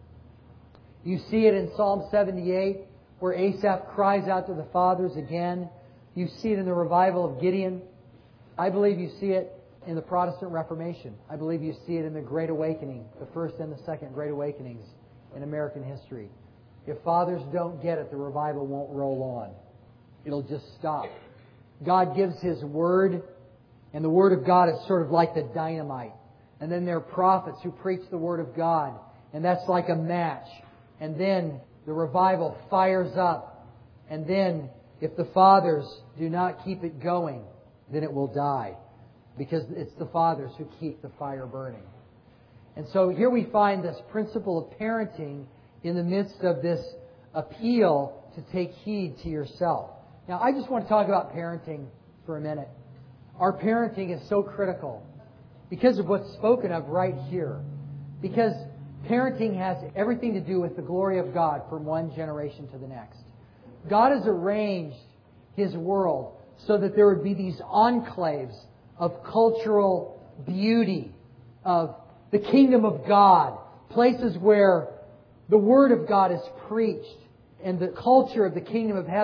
You see it in Psalm seventy-eight, where Asaph cries out to the fathers again. You see it in the revival of Gideon. I believe you see it in the Protestant Reformation. I believe you see it in the Great Awakening, the first and the second Great Awakenings in American history. If fathers don't get it, the revival won't roll on. It'll just stop. God gives His Word, and the Word of God is sort of like the dynamite. And then there are prophets who preach the Word of God, and that's like a match. And then the revival fires up. And then if the fathers do not keep it going, then it will die. Because it's the fathers who keep the fire burning. And so here we find this principle of parenting in the midst of this appeal to take heed to yourself. Now, I just want to talk about parenting for a minute. Our parenting is so critical because of what's spoken of right here. Because parenting has everything to do with the glory of God from one generation to the next. God has arranged His world so that there would be these enclaves of cultural beauty, of the kingdom of God, places where the Word of God is preached and the culture of the kingdom of heaven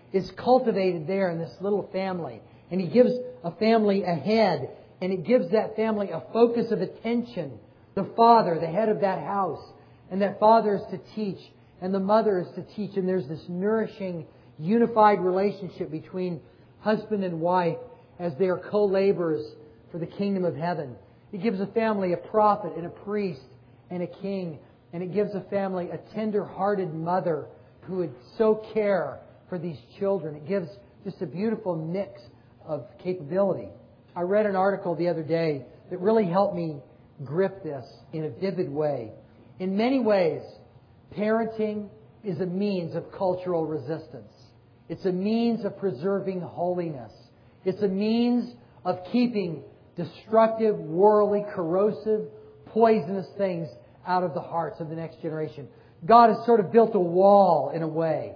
is cultivated there in this little family. And He gives a family a head, and it gives that family a focus of attention. The father, the head of that house, and that father is to teach, and the mother is to teach. And there's this nourishing, unified relationship between husband and wife as they are co-laborers for the kingdom of heaven. It gives a family a prophet and a priest and a king. And it gives a family a tender-hearted mother who would so care for these children. It gives just a beautiful mix of capability. I read an article the other day that really helped me grip this in a vivid way. In many ways, parenting is a means of cultural resistance. It's a means of preserving holiness. It's a means of keeping destructive, worldly, corrosive, poisonous things out of the hearts of the next generation. God has sort of built a wall, in a way,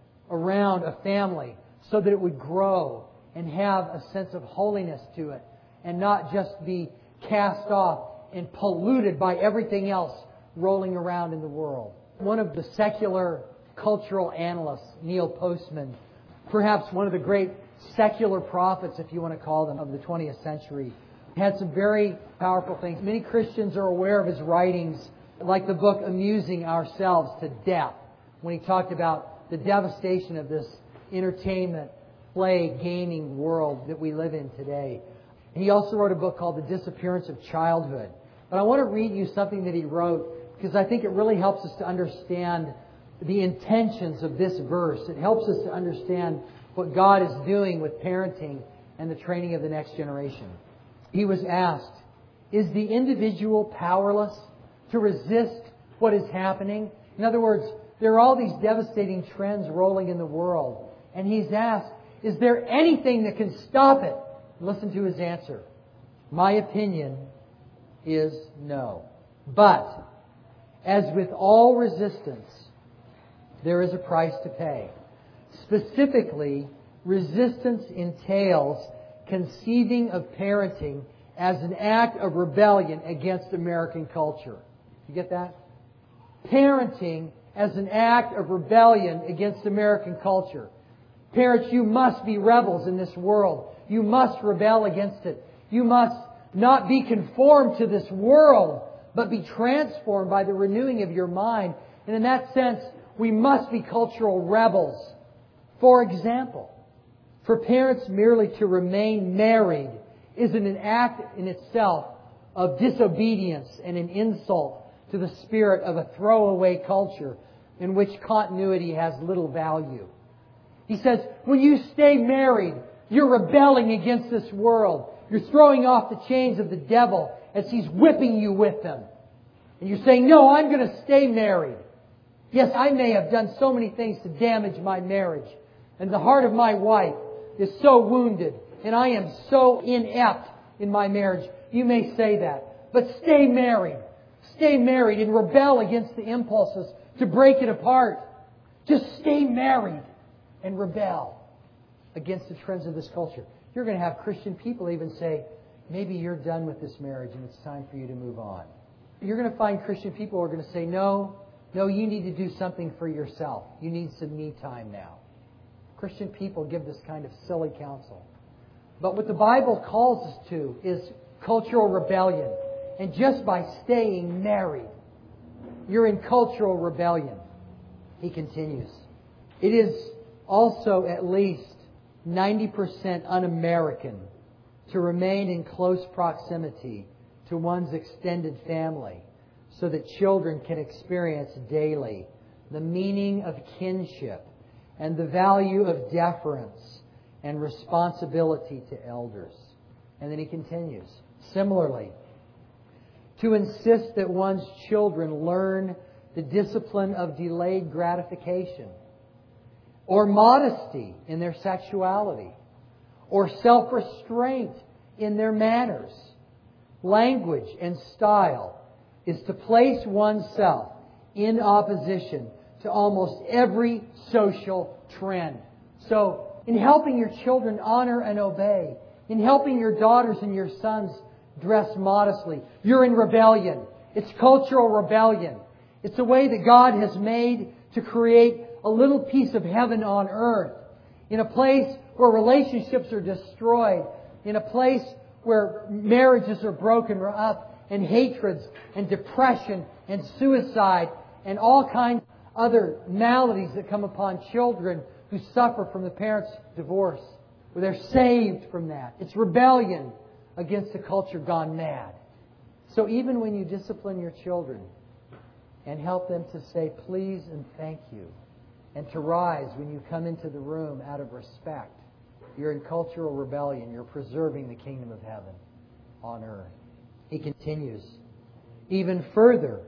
around a family so that it would grow and have a sense of holiness to it and not just be cast off and polluted by everything else rolling around in the world. One of the secular cultural analysts, Neil Postman, perhaps one of the great secular prophets, if you want to call them, of the twentieth century, had some very powerful things. Many Christians are aware of his writings, like the book Amusing Ourselves to Death, when he talked about the devastation of this entertainment, play, gaming world that we live in today. He also wrote a book called The Disappearance of Childhood. But I want to read you something that he wrote because I think it really helps us to understand the intentions of this verse. It helps us to understand what God is doing with parenting and the training of the next generation. He was asked, is the individual powerless to resist what is happening? In other words, there are all these devastating trends rolling in the world. And he's asked, is there anything that can stop it? Listen to his answer. My opinion is no. But, as with all resistance, there is a price to pay. Specifically, resistance entails conceiving of parenting as an act of rebellion against American culture. You get that? Parenting as an act of rebellion against American culture. Parents, you must be rebels in this world. You must rebel against it. You must not be conformed to this world, but be transformed by the renewing of your mind. And in that sense, we must be cultural rebels. For example, for parents merely to remain married isn't an act in itself of disobedience and an insult to the spirit of a throwaway culture in which continuity has little value. He says, when you stay married, you're rebelling against this world. You're throwing off the chains of the devil as he's whipping you with them. And you're saying, no, I'm going to stay married. Yes, I may have done so many things to damage my marriage. And the heart of my wife is so wounded. And I am so inept in my marriage. You may say that. But stay married. Stay married and rebel against the impulses to break it apart. Just stay married and rebel against the trends of this culture. You're going to have Christian people even say, maybe you're done with this marriage and it's time for you to move on. You're going to find Christian people who are going to say, no, no, you need to do something for yourself. You need some me time now. Christian people give this kind of silly counsel. But what the Bible calls us to is cultural rebellion. And just by staying married, you're in cultural rebellion. He continues. It is also at least ninety percent un-American to remain in close proximity to one's extended family so that children can experience daily the meaning of kinship and the value of deference and responsibility to elders. And then he continues. Similarly, to insist that one's children learn the discipline of delayed gratification, or modesty in their sexuality, or self-restraint in their manners, language, and style, is to place oneself in opposition to almost every social trend. So, in helping your children honor and obey, in helping your daughters and your sons dress modestly, you're in rebellion. It's cultural rebellion. It's a way that God has made to create a little piece of heaven on earth. in a place where relationships are destroyed, in a place where marriages are broken up, and hatreds and depression and suicide and all kinds of other maladies that come upon children who suffer from the parents' divorce, where they're saved from that. It's rebellion against a culture gone mad. So even when you discipline your children and help them to say please and thank you, and to rise when you come into the room out of respect, you're in cultural rebellion. You're preserving the kingdom of heaven on earth. He continues, even further,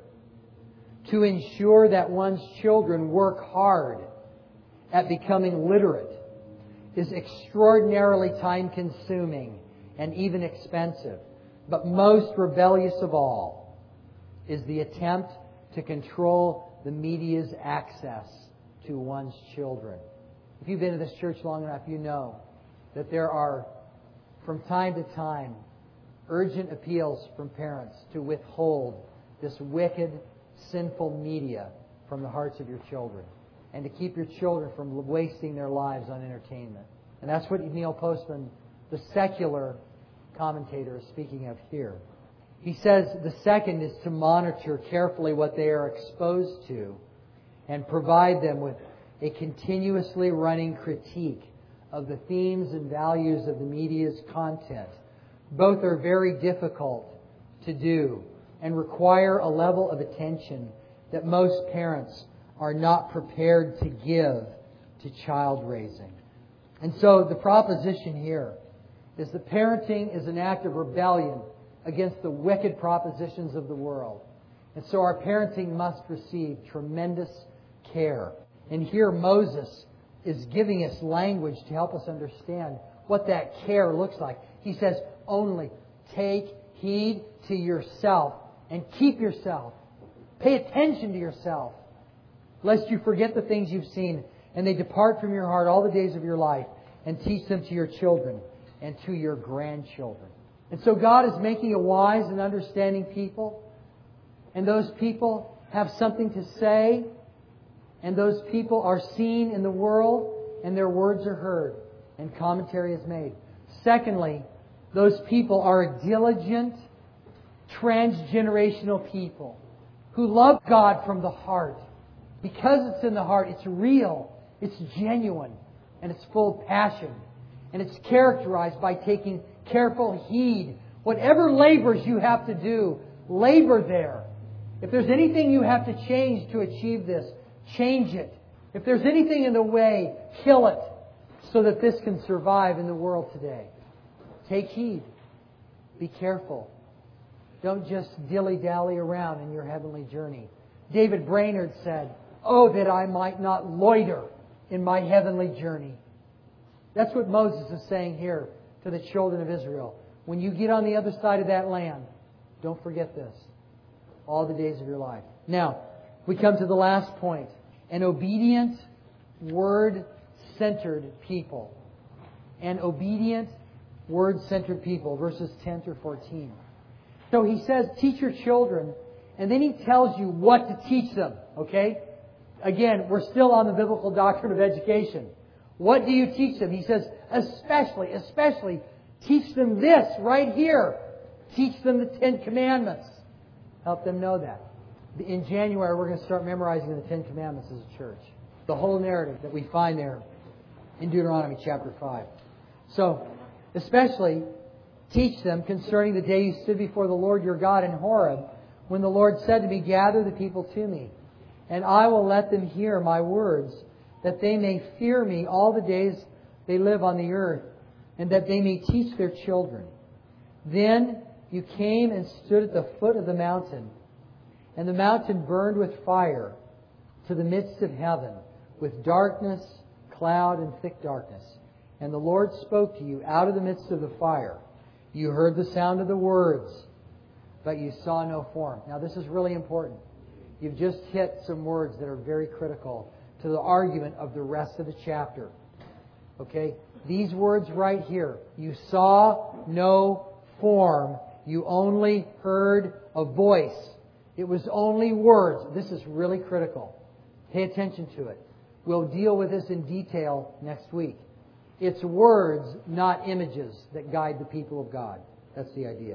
to ensure that one's children work hard at becoming literate is extraordinarily time-consuming and even expensive. But most rebellious of all is the attempt to control the media's access to one's children. If you've been to this church long enough, you know that there are, from time to time, urgent appeals from parents to withhold this wicked, sinful media from the hearts of your children, and to keep your children from wasting their lives on entertainment. And that's what Neil Postman, the secular commentator, is speaking of here. He says the second is to monitor carefully what they are exposed to and provide them with a continuously running critique of the themes and values of the media's content. Both are very difficult to do and require a level of attention that most parents are not prepared to give to child raising. And so the proposition here is that parenting is an act of rebellion against the wicked propositions of the world. And so our parenting must receive tremendous care. And here Moses is giving us language to help us understand what that care looks like. He says, only take heed to yourself and keep yourself. Pay attention to yourself, lest you forget the things you've seen and they depart from your heart all the days of your life, and teach them to your children and to your grandchildren. And so God is making a wise and understanding people, and those people have something to say, and those people are seen in the world, and their words are heard, and commentary is made. Secondly, those people are a diligent, transgenerational people who love God from the heart. Because it's in the heart, it's real, it's genuine, and it's full of passion. And it's characterized by taking careful heed. Whatever labors you have to do, labor there. If there's anything you have to change to achieve this, change it. If there's anything in the way, kill it so that this can survive in the world today. Take heed. Be careful. Don't just dilly-dally around in your heavenly journey. David Brainerd said, "Oh, that I might not loiter in my heavenly journey." That's what Moses is saying here to the children of Israel. When you get on the other side of that land, don't forget this. All the days of your life. Now, we come to the last point. An obedient, word-centered people. An obedient, word-centered people. Verses ten through fourteen. So he says, teach your children, and then he tells you what to teach them. Okay? Again, we're still on the biblical doctrine of education. What do you teach them? He says, especially, especially, teach them this right here. Teach them the Ten Commandments. Help them know that. In January, we're going to start memorizing the Ten Commandments as a church. The whole narrative that we find there in Deuteronomy chapter five. So, especially, teach them concerning the day you stood before the Lord your God in Horeb, when the Lord said to me, gather the people to me, and I will let them hear my words, that they may fear me all the days they live on the earth, and that they may teach their children. Then you came and stood at the foot of the mountain, and the mountain burned with fire to the midst of heaven, with darkness, cloud, and thick darkness. And the Lord spoke to you out of the midst of the fire. You heard the sound of the words, but you saw no form. Now this is really important. You've just hit some words that are very critical to the argument of the rest of the chapter. Okay? These words right here. You saw no form. You only heard a voice. It was only words. This is really critical. Pay attention to it. We'll deal with this in detail next week. It's words, not images, that guide the people of God. That's the idea.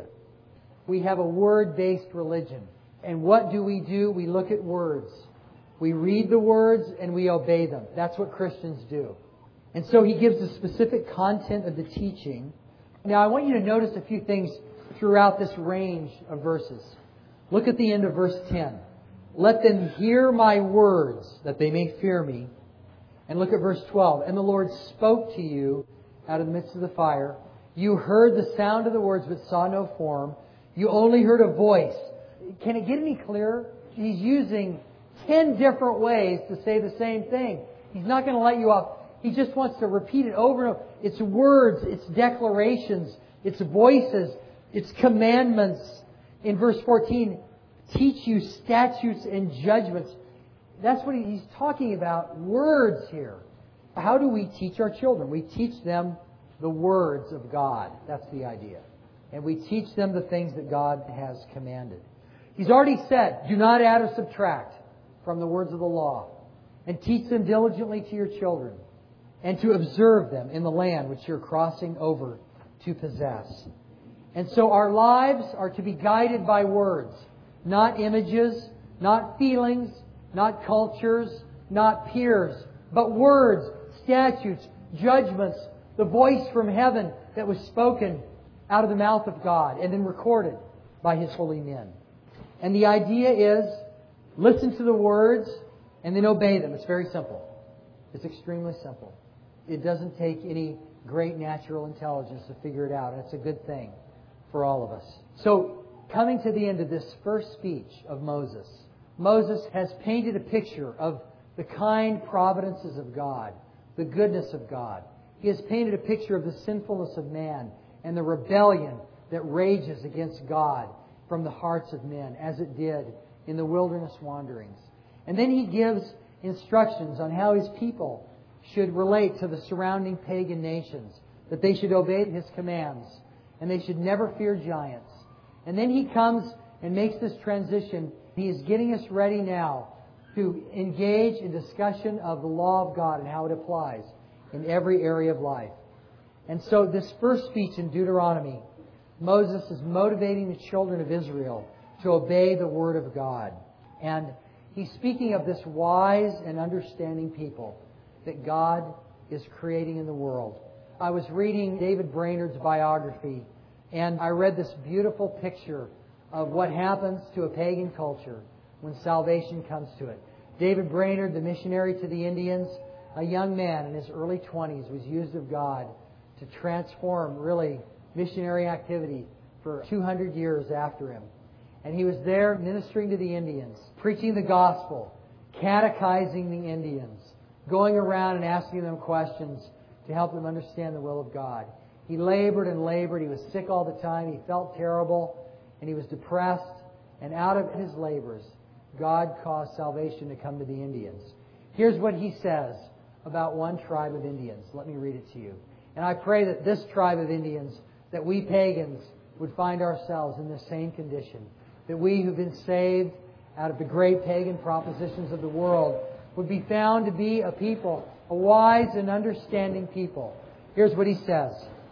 We have a word-based religion. And what do we do? We look at words. We read the words and we obey them. That's what Christians do. And so he gives the specific content of the teaching. Now I want you to notice a few things throughout this range of verses. Look at the end of verse ten. Let them hear my words, that they may fear me. And look at verse twelve. And the Lord spoke to you out of the midst of the fire. You heard the sound of the words, but saw no form. You only heard a voice. Can it get any clearer? He's using ten different ways to say the same thing. He's not going to let you off. He just wants to repeat it over and over. It's words, it's declarations, it's voices, it's commandments. In verse fourteen, teach you statutes and judgments. That's what he's talking about, words here. How do we teach our children? We teach them the words of God. That's the idea. And we teach them the things that God has commanded. He's already said, do not add or subtract from the words of the law. And teach them diligently to your children. And to observe them in the land which you're crossing over to possess. And so our lives are to be guided by words. Not images, not feelings, not cultures, not peers. But words, statutes, judgments, the voice from heaven that was spoken out of the mouth of God and then recorded by His holy men. And the idea is, listen to the words and then obey them. It's very simple. It's extremely simple. It doesn't take any great natural intelligence to figure it out. And it's a good thing for all of us. So, coming to the end of this first speech of Moses, Moses has painted a picture of the kind providences of God, the goodness of God. He has painted a picture of the sinfulness of man and the rebellion that rages against God from the hearts of men, as it did in the wilderness wanderings. And then he gives instructions on how His people should relate to the surrounding pagan nations, that they should obey His commands, and they should never fear giants. And then He comes and makes this transition. He is getting us ready now to engage in discussion of the law of God and how it applies in every area of life. And so this first speech in Deuteronomy, Moses is motivating the children of Israel to obey the Word of God. And he's speaking of this wise and understanding people that God is creating in the world. I was reading David Brainerd's biography, and I read this beautiful picture of what happens to a pagan culture when salvation comes to it. David Brainerd, the missionary to the Indians, a young man in his early twenties, was used of God to transform, really, missionary activity for two hundred years after him. And he was there ministering to the Indians, preaching the gospel, catechizing the Indians, going around and asking them questions to help them understand the will of God. He labored and labored. He was sick all the time. He felt terrible. And he was depressed. And out of his labors, God caused salvation to come to the Indians. Here's what he says about one tribe of Indians. Let me read it to you. And I pray that this tribe of Indians, that we pagans would find ourselves in the same condition. That we who've been saved out of the great pagan propositions of the world would be found to be a people, a wise and understanding people. Here's what he says.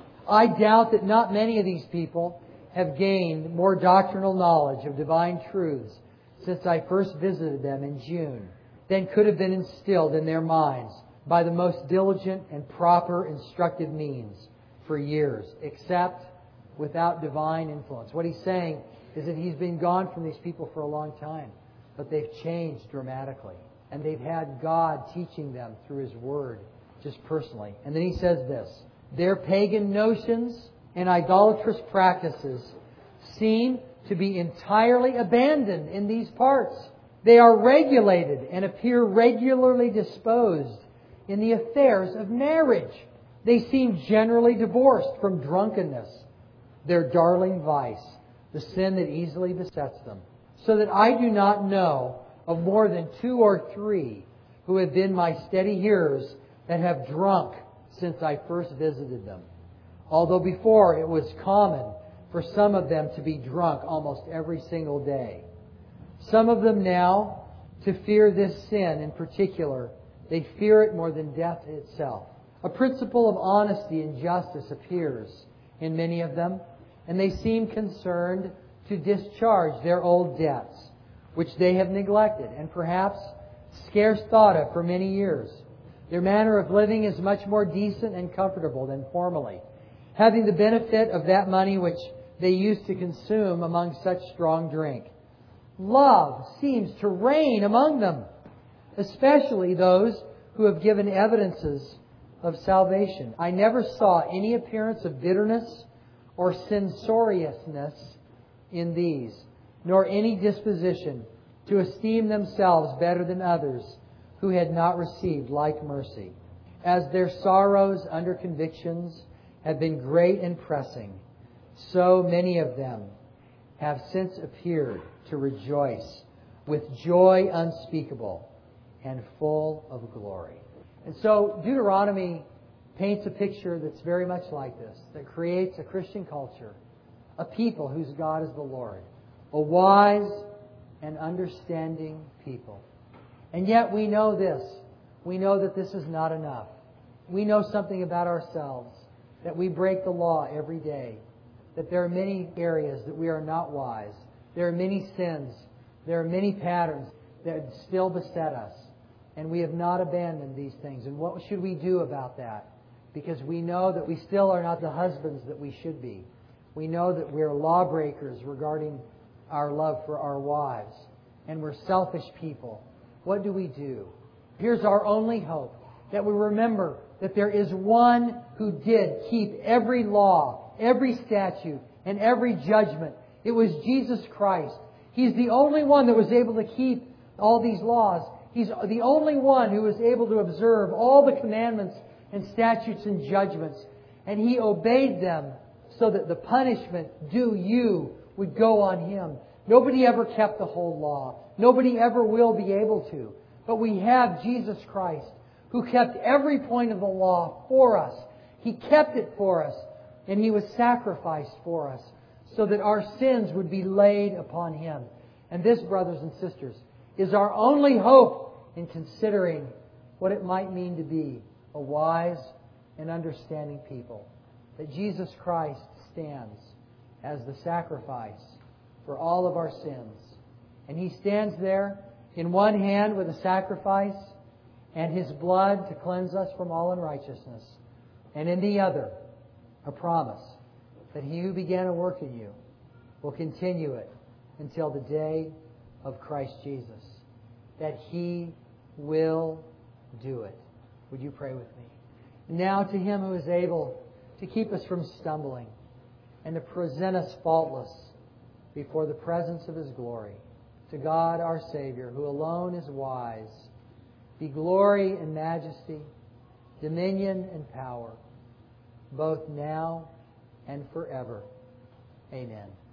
I doubt that not many of these people have gained more doctrinal knowledge of divine truths since I first visited them in June than could have been instilled in their minds by the most diligent and proper instructive means for years, except without divine influence. What he's saying is that he's been gone from these people for a long time, but they've changed dramatically. And they've had God teaching them through His Word, just personally. And then he says this, their pagan notions and idolatrous practices seem to be entirely abandoned in these parts. They are regulated and appear regularly disposed in the affairs of marriage. They seem generally divorced from drunkenness, their darling vice, the sin that easily besets them. So that I do not know of more than two or three who have been my steady hearers that have drunk since I first visited them. Although before it was common for some of them to be drunk almost every single day. Some of them now, to fear this sin in particular, they fear it more than death itself. A principle of honesty and justice appears in many of them, and they seem concerned to discharge their old debts, which they have neglected and perhaps scarce thought of for many years. Their manner of living is much more decent and comfortable than formerly, having the benefit of that money which they used to consume among such strong drink. Love seems to reign among them, especially those who have given evidences of salvation. I never saw any appearance of bitterness or censoriousness in these, nor any disposition to esteem themselves better than others who had not received like mercy. As their sorrows under convictions have been great and pressing, so many of them have since appeared to rejoice with joy unspeakable and full of glory. And so Deuteronomy paints a picture that's very much like this, that creates a Christian culture, a people whose God is the Lord, a wise and understanding people. And yet we know this. We know that this is not enough. We know something about ourselves, that we break the law every day, that there are many areas that we are not wise. There are many sins. There are many patterns that still beset us. And we have not abandoned these things. And what should we do about that? Because we know that we still are not the husbands that we should be. We know that we are lawbreakers regarding our love for our wives. And we're selfish people. What do we do? Here's our only hope. That we remember that there is one who did keep every law, every statute, and every judgment. It was Jesus Christ. He's the only one that was able to keep all these laws. He's the only one who was able to observe all the commandments and statutes and judgments. And He obeyed them so that the punishment due you would go on Him. Nobody ever kept the whole law. Nobody ever will be able to. But we have Jesus Christ, who kept every point of the law for us. He kept it for us, and He was sacrificed for us so that our sins would be laid upon Him. And this, brothers and sisters, is our only hope in considering what it might mean to be a wise and understanding people. That Jesus Christ stands as the sacrifice for all of our sins. And He stands there in one hand with a sacrifice and His blood to cleanse us from all unrighteousness. And in the other, a promise that He who began a work in you will continue it until the day of Christ Jesus. That He will do it. Would you pray with me? Now to Him who is able to keep us from stumbling and to present us faultless before the presence of His glory, to God our Savior, who alone is wise, be glory and majesty, dominion and power, both now and forever. Amen.